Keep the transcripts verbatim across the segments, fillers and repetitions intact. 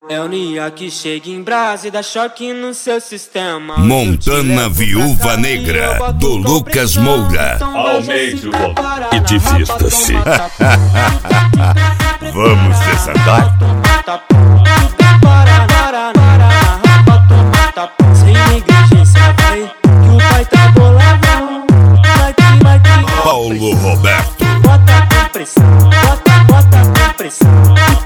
É o Nia que chega em brasa e dá choque no seu sistema. Montana Viúva Negra, do Lucas Moura. Aumente o volume e divirta-se. Vamos desatar? Sem negligência vai, que o pai tá boladão. Vai que, vai que, Paulo Roberto. bota com pressão, bota, bota com pressão.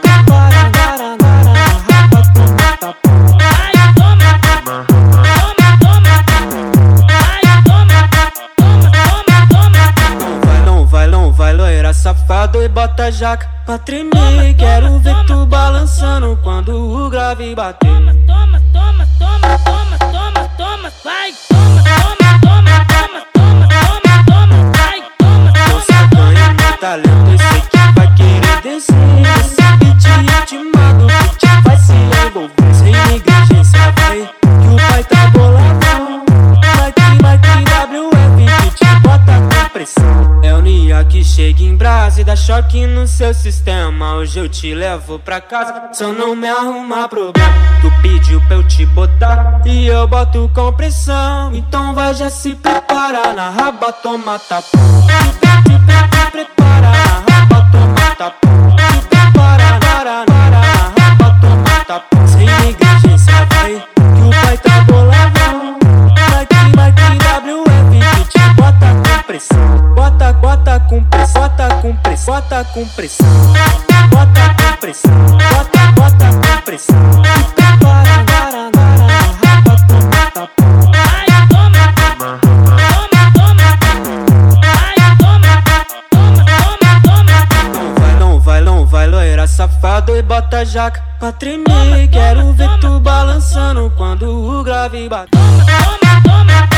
Safado e bota a jaca pra tremer. Quero ver tu balançando quando o grave bater. Toma, toma, toma, toma, toma, toma, toma, vai. Toma, toma, toma, toma, toma, toma, toma, vai. Toma, toma, toma, ganha meu talento, eu sei que vai querer descer. Esse beat ritmado que te vai se envolver. Sem negligência vai, que o pai tá boladão. Mike, Mike, W F que te bota com pressão. É o Nia que chega em brasa e dá choque no seu sistema. Hoje eu te levo pra casa, só não me arrumar problema. Tu pediu pra eu te botar e eu boto com pressão. Então vai já se prepara, na raba toma tapão. Te, te, te prepara, na raba toma tapão. Te prepara, na, na, na, na raba toma tapão. Sem negligência vai, que o pai tá boladão. Mike, Mike, W F que te bota com pressão. Bota, bota com pressão, bota com pressão, bota com pressão, bota com pressão, bota, bota com pressão. Se prepara, gara, gara, raba toma tapão. vai, toma, toma, toma, vai, toma, toma, toma, toma. Não vai, não vai, não vai, loira safado e bota a jaca pra tremer. Quero ver tu balançando quando o grave bate. Toma, toma, toma.